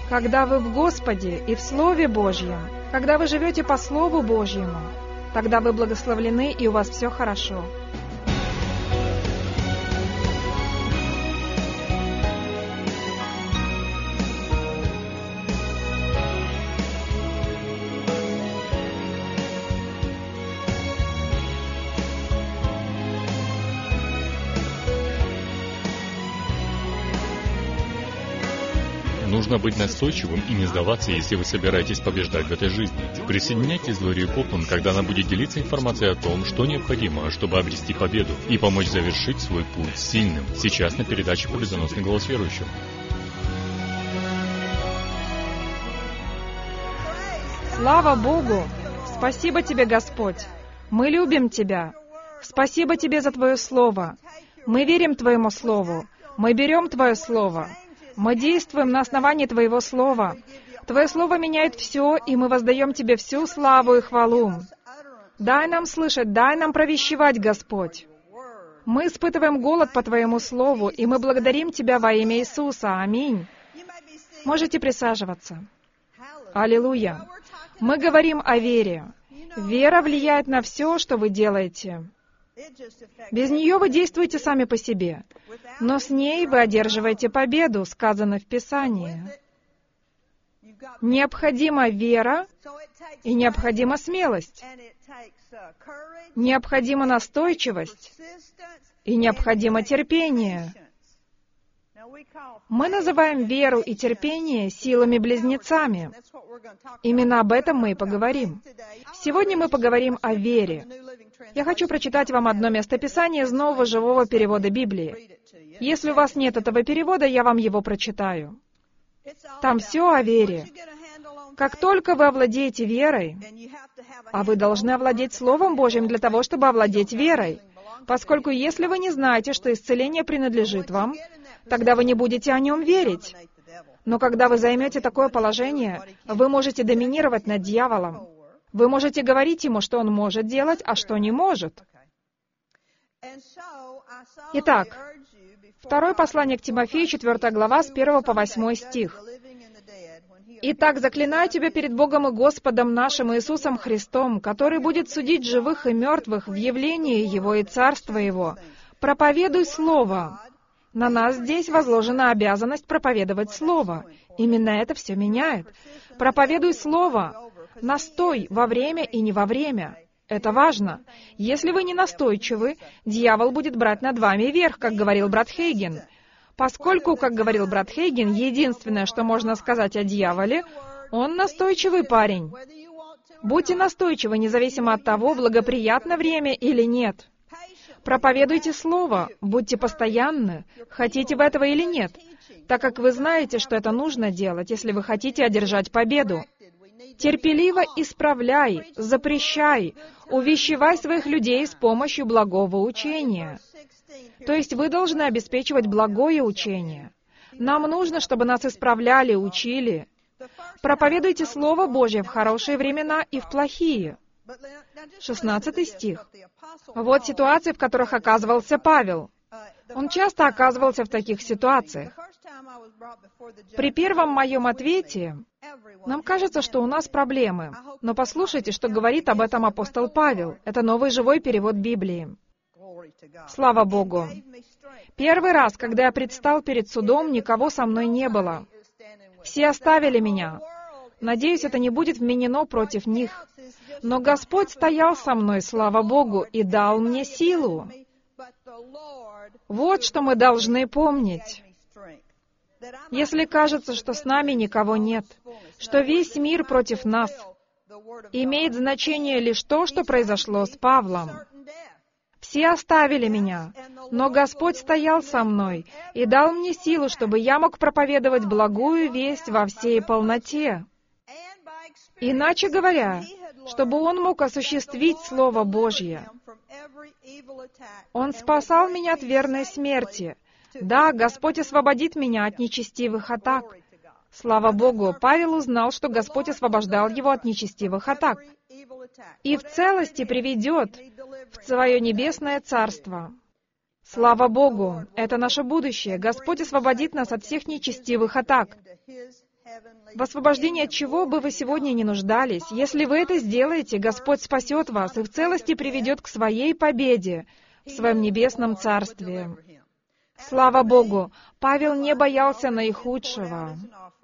Когда вы в Господе и в Слове Божьем, когда вы живете по Слову Божьему, тогда вы благословлены и у вас все хорошо. Нужно быть настойчивым и не сдаваться, если вы собираетесь побеждать в этой жизни. Присоединяйтесь к Глории Копланд, когда она будет делиться информацией о том, что необходимо, чтобы обрести победу и помочь завершить свой путь сильным. Сейчас на передаче «Победоносный голос верующего». Слава Богу! Спасибо Тебе, Господь! Мы любим Тебя! Спасибо Тебе за Твое Слово! Мы верим Твоему Слову! Мы берем Твое Слово! Мы действуем на основании Твоего Слова. Твое Слово меняет все, и мы воздаем Тебе всю славу и хвалу. Дай нам слышать, дай нам провещевать, Господь. Мы испытываем голод по Твоему Слову, и мы благодарим Тебя во имя Иисуса. Аминь. Можете присаживаться. Аллилуйя. Мы говорим о вере. Вера влияет на все, что вы делаете. Без нее вы действуете сами по себе, но с ней вы одерживаете победу, сказано в Писании. Необходима вера и необходима смелость. Необходима настойчивость и необходимо терпение. Мы называем веру и терпение силами-близнецами. Именно об этом мы и поговорим. Сегодня мы поговорим о вере. Я хочу прочитать вам одно местописание из Нового живого перевода Библии. Если у вас нет этого перевода, я вам его прочитаю. Там все о вере. Как только вы овладеете верой, а вы должны овладеть Словом Божьим для того, чтобы овладеть верой, поскольку если вы не знаете, что исцеление принадлежит вам, тогда вы не будете о нем верить. Но когда вы займете такое положение, вы можете доминировать над дьяволом. Вы можете говорить ему, что он может делать, а что не может. Итак, 2 послание к Тимофею, 4 глава, с 1 по 8 стих. «Итак, заклинаю тебя перед Богом и Господом нашим Иисусом Христом, который будет судить живых и мертвых в явлении Его и Царства Его. Проповедуй Слово». На нас здесь возложена обязанность проповедовать Слово. Именно это все меняет. Проповедуй Слово. Настой во время и не во время. Это важно. Если вы не настойчивы, дьявол будет брать над вами верх, как говорил брат Хейген. Поскольку, как говорил брат Хейген, единственное, что можно сказать о дьяволе, он настойчивый парень. Будьте настойчивы, независимо от того, благоприятно время или нет. Проповедуйте Слово, будьте постоянны, хотите вы этого или нет, так как вы знаете, что это нужно делать, если вы хотите одержать победу. Терпеливо исправляй, запрещай, увещевай своих людей с помощью благого учения. То есть вы должны обеспечивать благое учение. Нам нужно, чтобы нас исправляли, учили. Проповедуйте Слово Божье в хорошие времена и в плохие. 16 стих. Вот ситуации, в которых оказывался Павел. Он часто оказывался в таких ситуациях. При первом моем ответе нам кажется, что у нас проблемы. Но послушайте, что говорит об этом апостол Павел. Это новый живой перевод Библии. Слава Богу! Первый раз, когда я предстал перед судом, никого со мной не было. Все оставили меня. Надеюсь, это не будет вменено против них. Но Господь стоял со мной, слава Богу, и дал мне силу. Вот что мы должны помнить. Если кажется, что с нами никого нет, что весь мир против нас, имеет значение лишь то, что произошло с Павлом. Все оставили меня, но Господь стоял со мной и дал мне силу, чтобы я мог проповедовать благую весть во всей полноте. Иначе говоря, чтобы Он мог осуществить Слово Божье. Он спасал меня от верной смерти. Да, Господь освободит меня от нечестивых атак. Слава Богу, Павел узнал, что Господь освобождал его от нечестивых атак и в целости приведет в свое небесное царство. Слава Богу, это наше будущее. Господь освободит нас от всех нечестивых атак. в освобождении от чего бы вы сегодня не нуждались, если вы это сделаете, Господь спасет вас и в целости приведет к своей победе в своем небесном царстве. Слава Богу! Павел не боялся наихудшего.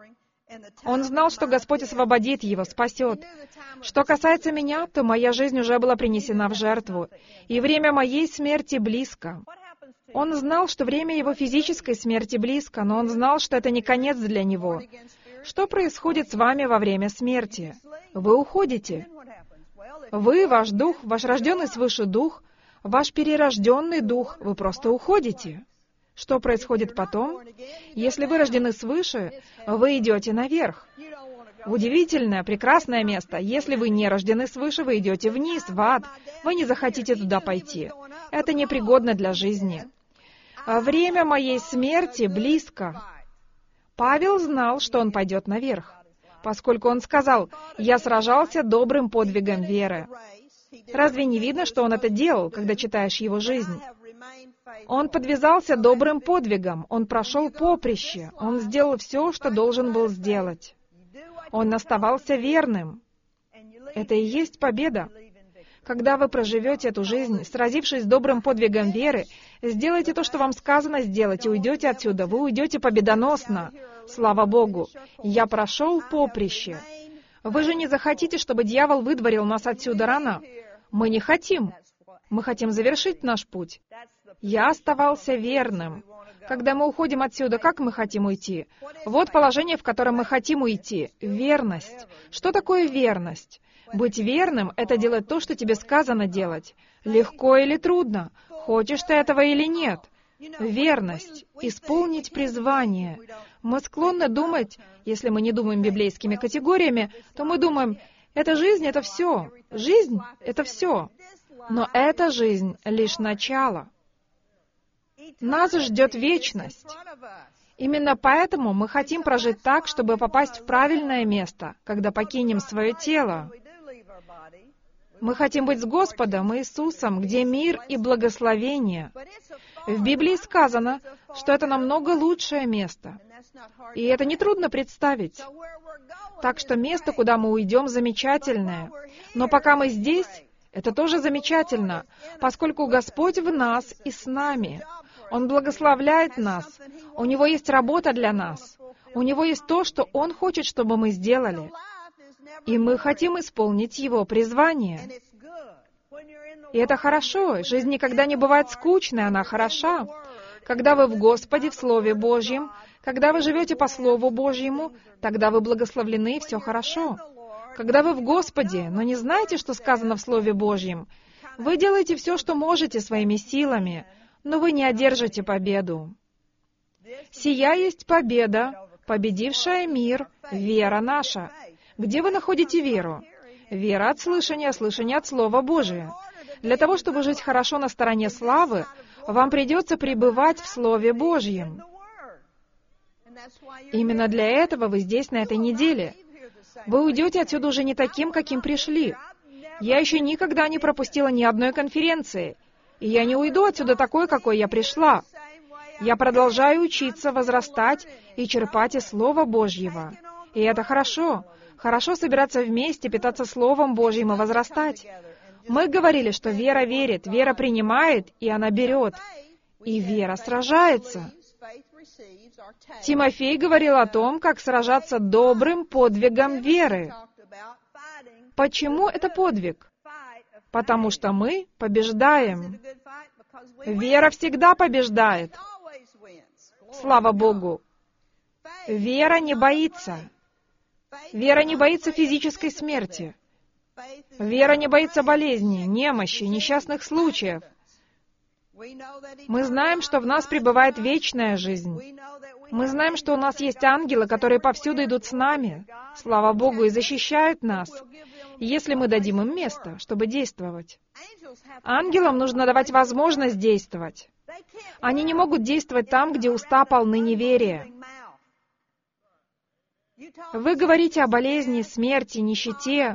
Он знал, что Господь освободит его, спасет. Что касается меня, то моя жизнь уже была принесена в жертву, и время моей смерти близко. Он знал, что время его физической смерти близко, но он знал, что это не конец для него. Что происходит с вами во время смерти? Вы уходите. Вы, ваш дух, ваш рожденный свыше дух, ваш перерожденный дух, вы просто уходите. Что происходит потом? Если вы рождены свыше, вы идете наверх. Удивительное, прекрасное место. Если вы не рождены свыше, вы идете вниз, в ад. Вы не захотите туда пойти. Это непригодно для жизни. Время моей смерти близко. Павел знал, что он пойдет наверх, поскольку он сказал: «Я сражался добрым подвигом веры». Разве не видно, что он это делал, когда читаешь его жизнь? Он подвязался добрым подвигом, он прошел поприще, он сделал все, что должен был сделать. Он оставался верным. Это и есть победа. Когда вы проживете эту жизнь, сразившись добрым подвигом веры, сделайте то, что вам сказано сделать, и уйдете отсюда. Вы уйдете победоносно. Слава Богу! Я прошел поприще. Вы же не захотите, чтобы дьявол выдворил нас отсюда рано? Мы не хотим. Мы хотим завершить наш путь. Я оставался верным. Когда мы уходим отсюда, как мы хотим уйти? Вот положение, в котором мы хотим уйти. Верность. Что такое верность? Быть верным — это делать то, что тебе сказано делать. Легко или трудно? Хочешь ты этого или нет? Верность. Исполнить призвание. Мы склонны думать, если мы не думаем библейскими категориями, то мы думаем: эта жизнь — это все. Жизнь — это все. Но эта жизнь — лишь начало. Нас ждет вечность. Именно поэтому мы хотим прожить так, чтобы попасть в правильное место, когда покинем свое тело. Мы хотим быть с Господом Иисусом, где мир и благословение. В Библии сказано, что это намного лучшее место. И это нетрудно представить. Так что место, куда мы уйдем, замечательное. Но пока мы здесь, это тоже замечательно, поскольку Господь в нас и с нами. Он благословляет нас. У Него есть работа для нас. У Него есть то, что Он хочет, чтобы мы сделали. И мы хотим исполнить Его призвание. И это хорошо. Жизнь никогда не бывает скучной, она хороша. Когда вы в Господе, в Слове Божьем, когда вы живете по Слову Божьему, тогда вы благословлены, и все хорошо. Когда вы в Господе, но не знаете, что сказано в Слове Божьем, вы делаете все, что можете своими силами, но вы не одержите победу. Сия есть победа, победившая мир, вера наша. Где вы находите веру? Вера от слышания, слышание от Слова Божия. Для того, чтобы жить хорошо на стороне славы, вам придется пребывать в Слове Божьем. Именно для этого вы здесь на этой неделе. Вы уйдете отсюда уже не таким, каким пришли. Я еще никогда не пропустила ни одной конференции. И я не уйду отсюда такой, какой я пришла. Я продолжаю учиться, возрастать и черпать из Слова Божьего. И это хорошо. Хорошо собираться вместе, питаться Словом Божьим и возрастать. Мы говорили, что вера верит, вера принимает, и она берет. И вера сражается. Тимофей говорил о том, как сражаться добрым подвигом веры. Почему это подвиг? Потому что мы побеждаем. Вера всегда побеждает. Слава Богу! Вера не боится. Вера не боится физической смерти. Вера не боится болезней, немощи, несчастных случаев. Мы знаем, что в нас пребывает вечная жизнь. Мы знаем, что у нас есть ангелы, которые повсюду идут с нами, слава Богу, и защищают нас, если мы дадим им место, чтобы действовать. Ангелам нужно давать возможность действовать. Они не могут действовать там, где уста полны неверия. Вы говорите о болезни, смерти, нищете,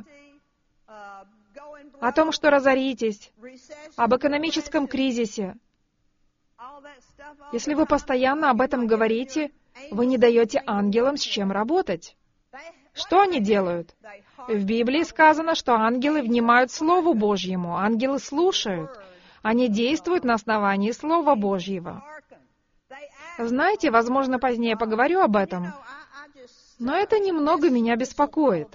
о том, что разоритесь, об экономическом кризисе. Если вы постоянно об этом говорите, вы не даете ангелам с чем работать. Что они делают? В Библии сказано, что ангелы внимают Слову Божьему, ангелы слушают. Они действуют на основании Слова Божьего. Знаете, возможно, позднее я поговорю об этом, но это немного меня беспокоит.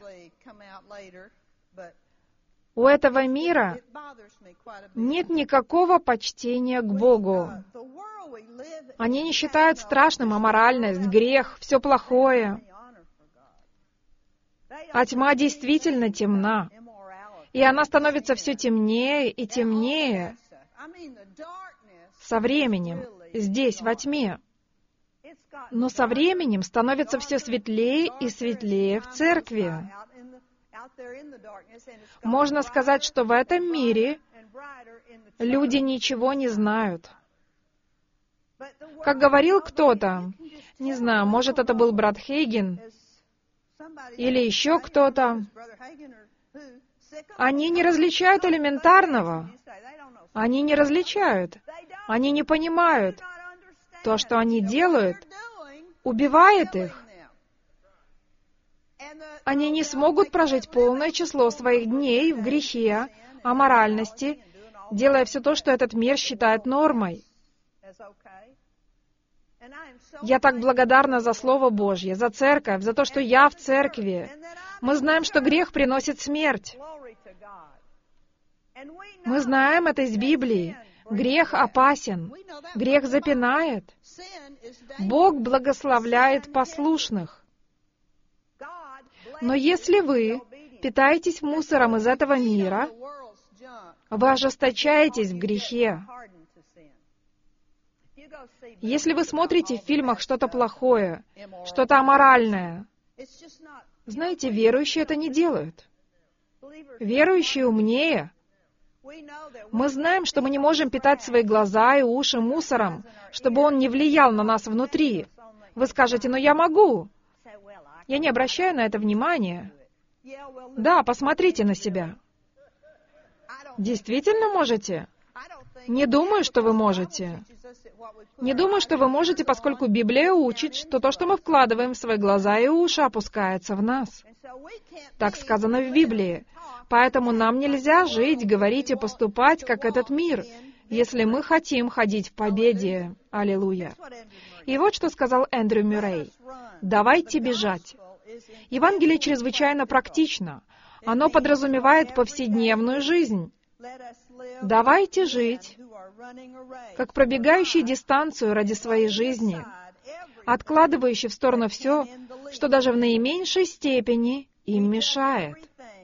У этого мира нет никакого почтения к Богу. Они не считают страшным аморальность, грех, все плохое. А тьма действительно темна. И она становится все темнее и темнее со временем, здесь, во тьме. Но со временем становится все светлее и светлее в церкви. Можно сказать, что в этом мире люди ничего не знают. Как говорил кто-то, не знаю, может, это был брат Хейген, или еще кто-то, они не различают элементарного. Они не различают. Они не понимают. То, что они делают, убивает их. Они не смогут прожить полное число своих дней в грехе, аморальности, делая все то, что этот мир считает нормой. Я так благодарна за Слово Божье, за церковь, за то, что я в церкви. Мы знаем, что грех приносит смерть. Мы знаем это из Библии. Грех опасен. Грех запинает. Бог благословляет послушных. Но если вы питаетесь мусором из этого мира, вы ожесточаетесь в грехе. Если вы смотрите в фильмах что-то плохое, что-то аморальное, знаете, верующие это не делают. Верующие умнее. Мы знаем, что мы не можем питать свои глаза и уши мусором, чтобы он не влиял на нас внутри. Вы скажете, но я могу. Я не обращаю на это внимания. Да, посмотрите на себя. Действительно можете? Не думаю, что вы можете. Не думаю, что вы можете, поскольку Библия учит, что то, что мы вкладываем в свои глаза и уши, опускается в нас. Так сказано в Библии. Поэтому нам нельзя жить, говорить и поступать, как этот мир, если мы хотим ходить в победе. Аллилуйя. И вот что сказал Эндрю Мюррей. Давайте бежать. Евангелие чрезвычайно практично. Оно подразумевает повседневную жизнь. Давайте жить, как пробегающий дистанцию ради своей жизни, откладывающий в сторону все, что даже в наименьшей степени им мешает.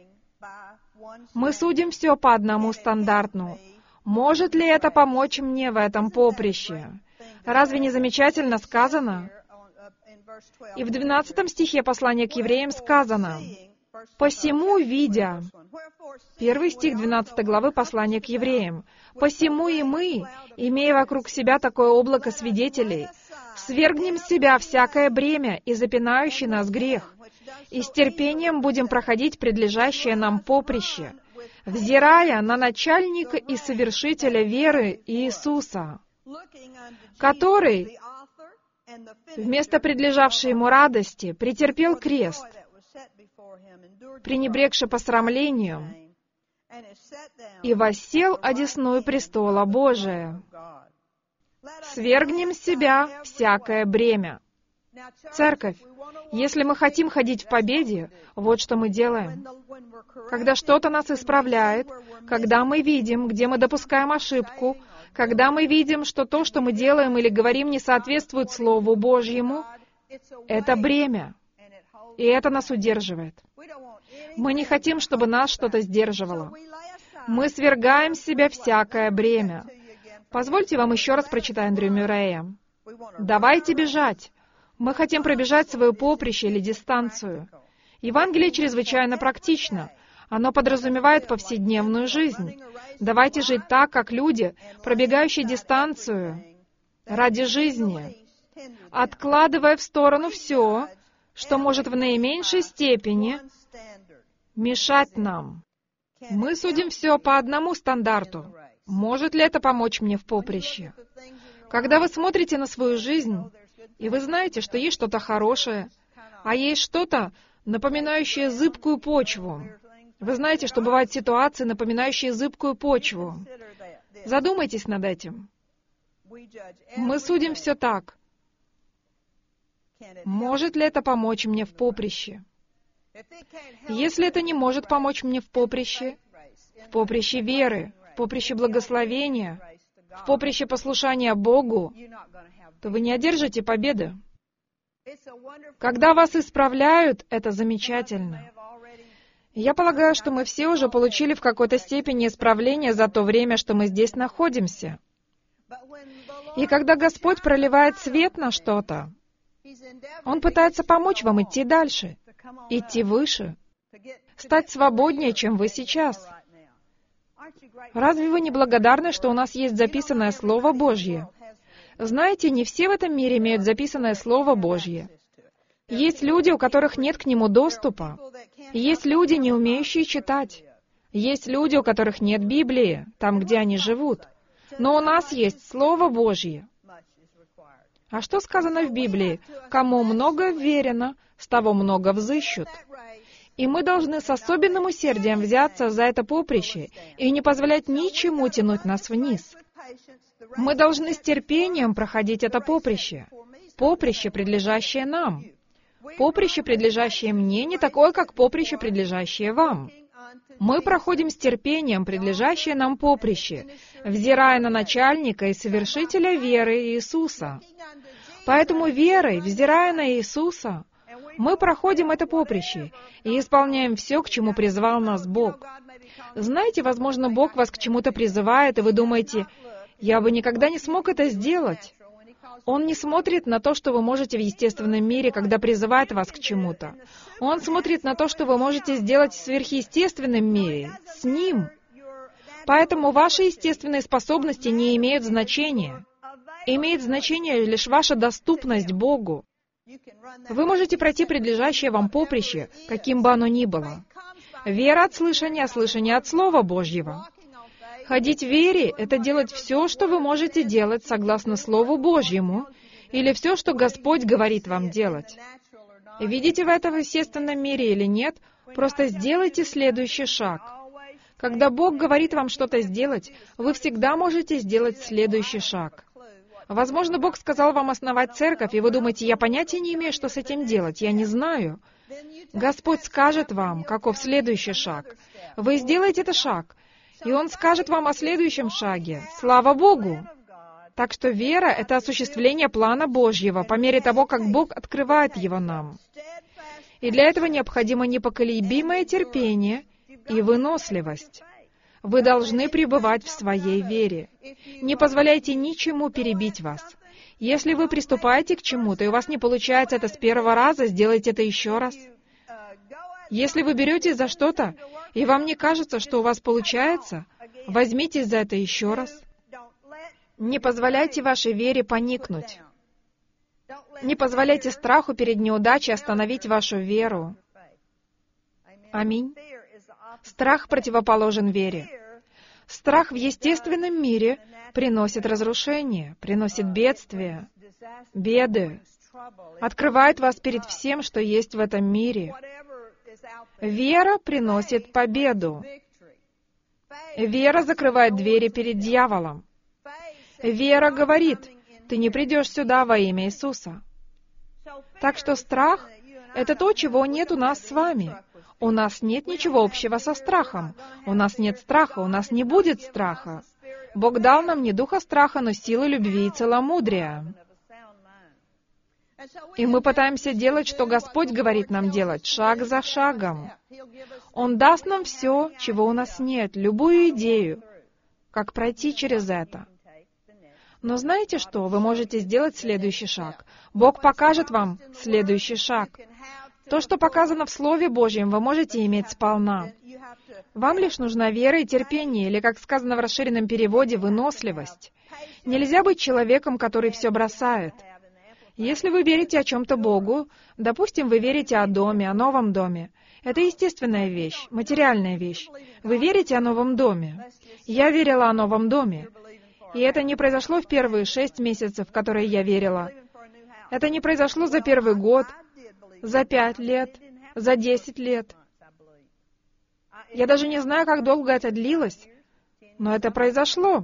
Мы судим все по одному стандарту. Может ли это помочь мне в этом поприще? Разве не замечательно сказано? И в 12 стихе послания к евреям сказано, «Посему, видя...» 1 стих 12 главы послания к евреям. «Посему и мы, имея вокруг себя такое облако свидетелей, свергнем с себя всякое бремя и запинающий нас грех, и с терпением будем проходить предлежащее нам поприще, взирая на начальника и совершителя веры Иисуса, который, вместо предлежавшей ему радости, претерпел крест, пренебрегши посрамлению, и воссел одесную престола Божия. Свергнем с себя всякое бремя». Церковь, если мы хотим ходить в победе, вот что мы делаем. Когда что-то нас исправляет, когда мы видим, где мы допускаем ошибку, когда мы видим, что то, что мы делаем или говорим, не соответствует Слову Божьему, это бремя, и это нас удерживает. Мы не хотим, чтобы нас что-то сдерживало. Мы свергаем с себя всякое бремя. Позвольте вам еще раз прочитать Эндрю Мюррея. «Давайте бежать. Мы хотим пробежать свое поприще или дистанцию. Евангелие чрезвычайно практично. Оно подразумевает повседневную жизнь. Давайте жить так, как люди, пробегающие дистанцию ради жизни, откладывая в сторону все, что может в наименьшей степени мешать нам. Мы судим все по одному стандарту. Может ли это помочь мне в поприще? Когда вы смотрите на свою жизнь, и вы знаете, что есть что-то хорошее, а есть что-то, напоминающее зыбкую почву. Вы знаете, что бывают ситуации, напоминающие зыбкую почву. Задумайтесь над этим. Мы судим все так. Может ли это помочь мне в поприще? Если это не может помочь мне в поприще веры, в поприще благословения, в поприще послушания Богу, то вы не одержите победы. Когда вас исправляют, это замечательно. Я полагаю, что мы все уже получили в какой-то степени исправление за то время, что мы здесь находимся. И когда Господь проливает свет на что-то, Он пытается помочь вам идти дальше, идти выше, стать свободнее, чем вы сейчас. Разве вы не благодарны, что у нас есть записанное Слово Божье? Знаете, не все в этом мире имеют записанное Слово Божье. Есть люди, у которых нет к нему доступа. Есть люди, не умеющие читать. Есть люди, у которых нет Библии, там, где они живут. Но у нас есть Слово Божье. А что сказано в Библии? «Кому много верено, с того много взыщут». И мы должны с особенным усердием взяться за это поприще и не позволять ничему тянуть нас вниз. Мы должны с терпением проходить это поприще. Поприще, предлежащее нам. Поприще, предлежащее мне, не такое, как поприще, предлежащее вам. Мы проходим с терпением предлежащее нам поприще, взирая на начальника и совершителя веры Иисуса. Поэтому верой, взирая на Иисуса, мы проходим это поприще и исполняем все, к чему призвал нас Бог. Знаете, возможно, Бог вас к чему-то призывает, и вы думаете, «Я бы никогда не смог это сделать». Он не смотрит на то, что вы можете в естественном мире, когда призывает вас к чему-то. Он смотрит на то, что вы можете сделать в сверхъестественном мире, с Ним. Поэтому ваши естественные способности не имеют значения. Имеет значение лишь ваша доступность Богу. Вы можете пройти предлежащее вам поприще, каким бы оно ни было. Вера от слышания, а слышание от Слова Божьего. Ходить в вере — это делать все, что вы можете делать согласно Слову Божьему, или все, что Господь говорит вам делать. Видите в этом естественном мире или нет, просто сделайте следующий шаг. Когда Бог говорит вам что-то сделать, вы всегда можете сделать следующий шаг. Возможно, Бог сказал вам основать церковь, и вы думаете, я понятия не имею, что с этим делать, я не знаю. Господь скажет вам, каков следующий шаг. Вы сделаете этот шаг, и Он скажет вам о следующем шаге. Слава Богу! Так что вера — это осуществление плана Божьего по мере того, как Бог открывает его нам. И для этого необходимо непоколебимое терпение и выносливость. Вы должны пребывать в своей вере. Не позволяйте ничему перебить вас. Если вы приступаете к чему-то, и у вас не получается это с первого раза, сделайте это еще раз. Если вы беретесь за что-то, и вам не кажется, что у вас получается, возьмитесь за это еще раз. Не позволяйте вашей вере поникнуть. Не позволяйте страху перед неудачей остановить вашу веру. Аминь. Страх противоположен вере. Страх в естественном мире приносит разрушение, приносит бедствия, беды, открывает вас перед всем, что есть в этом мире. Вера приносит победу. Вера закрывает двери перед дьяволом. Вера говорит, ты не придешь сюда во имя Иисуса. Так что страх — это то, чего нет у нас с вами. У нас нет ничего общего со страхом. У нас нет страха, у нас не будет страха. Бог дал нам не духа страха, но силы любви и целомудрия. И мы пытаемся делать, что Господь говорит нам делать, шаг за шагом. Он даст нам все, чего у нас нет, любую идею, как пройти через это. Но знаете что? Вы можете сделать следующий шаг. Бог покажет вам следующий шаг. То, что показано в Слове Божьем, вы можете иметь сполна. Вам лишь нужна вера и терпение, или, как сказано в расширенном переводе, выносливость. Нельзя быть человеком, который все бросает. Если вы верите о чем-то Богу, допустим, вы верите о доме, о новом доме, это естественная вещь, материальная вещь. Вы верите о новом доме. Я верила о новом доме. И это не произошло в первые 6 месяцев, в которые я верила. Это не произошло за первый год, за 5 лет, за 10 лет. Я даже не знаю, как долго это длилось, но это произошло.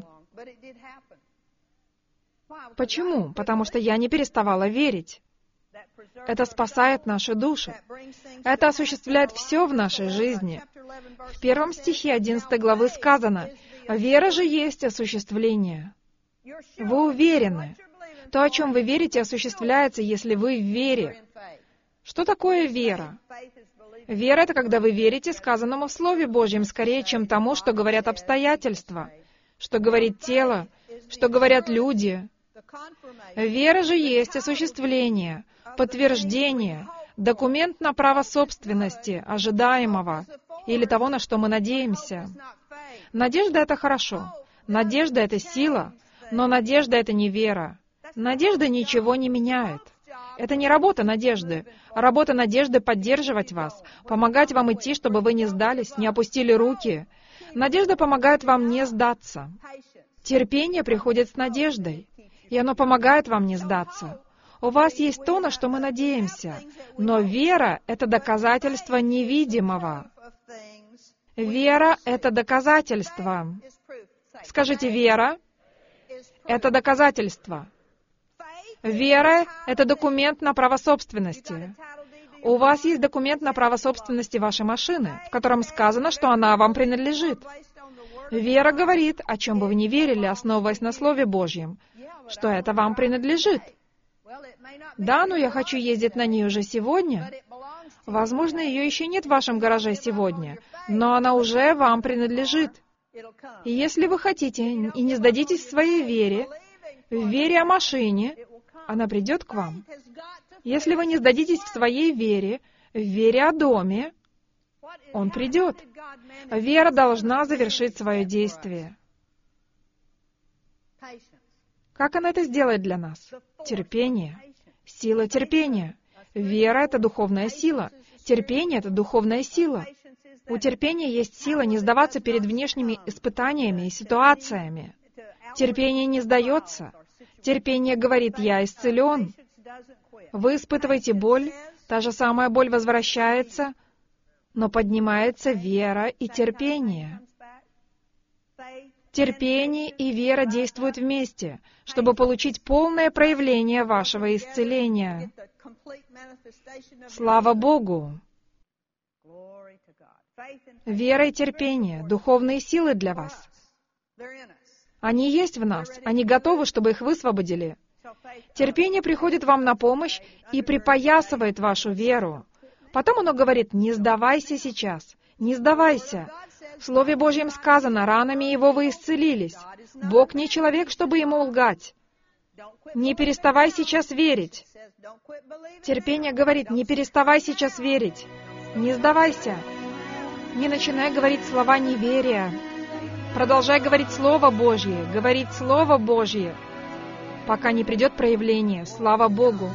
Почему? Потому что я не переставала верить. Это спасает наши души. Это осуществляет все в нашей жизни. В 1 стихе 11 главы сказано: «Вера же есть осуществление». Вы уверены. То, о чем вы верите, осуществляется, если вы в вере. Что такое вера? Вера — это когда вы верите сказанному в Слове Божьем скорее, чем тому, что говорят обстоятельства, что говорит тело, что говорят люди. Вера же есть осуществление, подтверждение, документ на право собственности, ожидаемого, или того, на что мы надеемся. Надежда — это хорошо. Надежда — это сила, но надежда — это не вера. Надежда ничего не меняет. Это не работа надежды. Работа надежды — поддерживать вас, помогать вам идти, чтобы вы не сдались, не опустили руки. Надежда помогает вам не сдаться. Терпение приходит с надеждой, и оно помогает вам не сдаться. У вас есть то, на что мы надеемся, но вера — это доказательство невидимого. Вера — это доказательство. Скажите, вера — это доказательство. Вера — это документ на право собственности. У вас есть документ на право собственности вашей машины, в котором сказано, что она вам принадлежит. Вера говорит, о чем бы вы ни верили, основываясь на Слове Божьем, что это вам принадлежит. Да, но я хочу ездить на ней уже сегодня. Возможно, ее еще нет в вашем гараже сегодня, но она уже вам принадлежит. И если вы хотите и не сдадитесь в своей вере, в вере о машине, она придет к вам. Если вы не сдадитесь в своей вере, в вере о доме, он придет. Вера должна завершить свое действие. Как она это сделает для нас? Терпение. Сила терпения. Вера — это духовная сила. Терпение — это духовная сила. У терпения есть сила не сдаваться перед внешними испытаниями и ситуациями. Терпение не сдается. Терпение говорит: «Я исцелен». Вы испытываете боль, та же самая боль возвращается, но поднимается вера и терпение. Терпение и вера действуют вместе, чтобы получить полное проявление вашего исцеления. Слава Богу! Вера и терпение — духовные силы для вас. Они есть в нас, они готовы, чтобы их высвободили. Терпение приходит вам на помощь и припоясывает вашу веру. Потом оно говорит: «Не сдавайся сейчас, не сдавайся». В Слове Божьем сказано: «Ранами Его вы исцелились». Бог не человек, чтобы Ему лгать. Не переставай сейчас верить. Терпение говорит: не переставай сейчас верить. Не сдавайся. Не начинай говорить слова неверия. Продолжай говорить Слово Божье, говорить Слово Божье, пока не придет проявление. Слава Богу!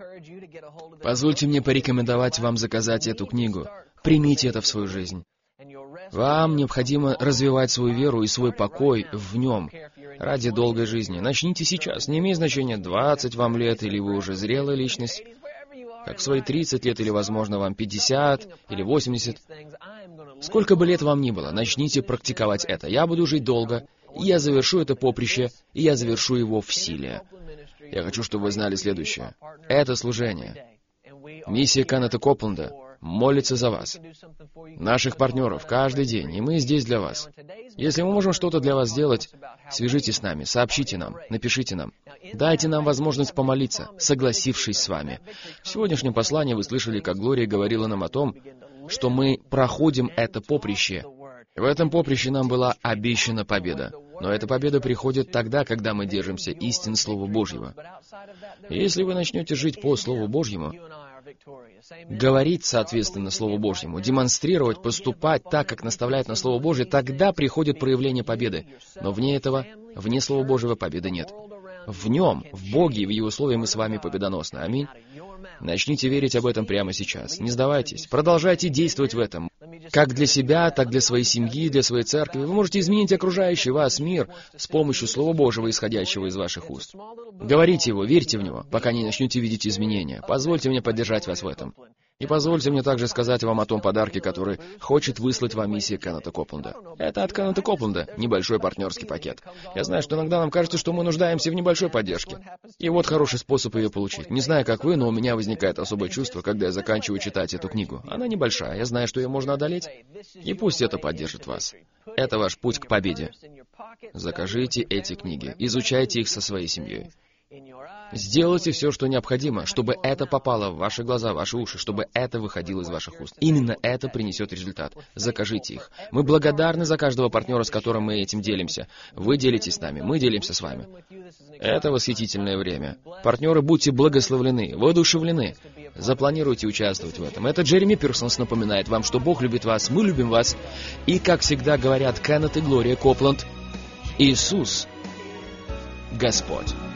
Позвольте мне порекомендовать вам заказать эту книгу. Примите это в свою жизнь. Вам необходимо развивать свою веру и свой покой в нем ради долгой жизни. Начните сейчас. Не имеет значения, 20 вам лет, или вы уже зрелая личность, как в свои 30 лет, или, возможно, вам 50, или 80. Сколько бы лет вам ни было, начните практиковать это. Я буду жить долго, и я завершу это поприще, и я завершу его в силе. Я хочу, чтобы вы знали следующее. Это служение. Миссия Кеннета Копленда молится за вас, наших партнеров, каждый день, и мы здесь для вас. Если мы можем что-то для вас сделать, свяжитесь с нами, сообщите нам, напишите нам. Дайте нам возможность помолиться, согласившись с вами. В сегодняшнем послании вы слышали, как Глория говорила нам о том, что мы проходим это поприще. В этом поприще нам была обещана победа. Но эта победа приходит тогда, когда мы держимся истин Слова Божьего. И если вы начнете жить по Слову Божьему, говорить соответственно Слову Божьему, демонстрировать, поступать так, как наставляет на Слово Божье, тогда приходит проявление победы. Но вне этого, вне Слова Божьего победы нет. В Нем, в Боге и в Его Слове мы с вами победоносны. Аминь. Начните верить об этом прямо сейчас. Не сдавайтесь. Продолжайте действовать в этом. Как для себя, так для своей семьи, для своей церкви. Вы можете изменить окружающий вас мир с помощью Слова Божьего, исходящего из ваших уст. Говорите его, верьте в него, пока не начнете видеть изменения. Позвольте мне поддержать вас в этом. И позвольте мне также сказать вам о том подарке, который хочет выслать вам миссия Кеннета Копленда. Это от Кеннета Копленда, небольшой партнерский пакет. Я знаю, что иногда нам кажется, что мы нуждаемся в небольшой поддержке. И вот хороший способ ее получить. Не знаю, как вы, но у меня возникает особое чувство, когда я заканчиваю читать эту книгу. Она небольшая, я знаю, что ее можно одолеть. И пусть это поддержит вас. Это ваш путь к победе. Закажите эти книги, изучайте их со своей семьей. Сделайте все, что необходимо, чтобы это попало в ваши глаза, в ваши уши, чтобы это выходило из ваших уст. Именно это принесет результат. Закажите их. Мы благодарны за каждого партнера, с которым мы этим делимся. Вы делитесь с нами, мы делимся с вами. Это восхитительное время. Партнеры, будьте благословлены, воодушевлены. Запланируйте участвовать в этом. Это Джереми Пирсонс напоминает вам, что Бог любит вас, мы любим вас. И, как всегда говорят Кеннет и Глория Копленд, Иисус — Господь.